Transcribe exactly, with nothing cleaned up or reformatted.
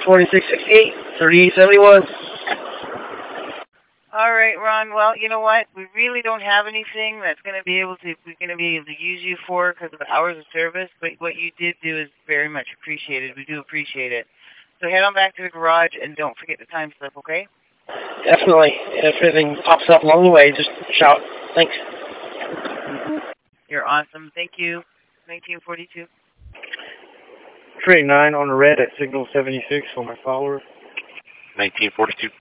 twenty-six sixty-eight, thirty-eight seventy-one. All right, Ron. Well, you know what? We really don't have anything that's going to be able to we're going to be able to use you for because of hours of service. But what you did do is very much appreciated. We do appreciate it. So head on back to the garage and don't forget the time slip, okay? Definitely. If anything pops up along the way, just shout. Thanks. You're awesome. Thank you. nineteen forty-two. Train nine on the red at signal seventy-six for my follower. nineteen forty-two.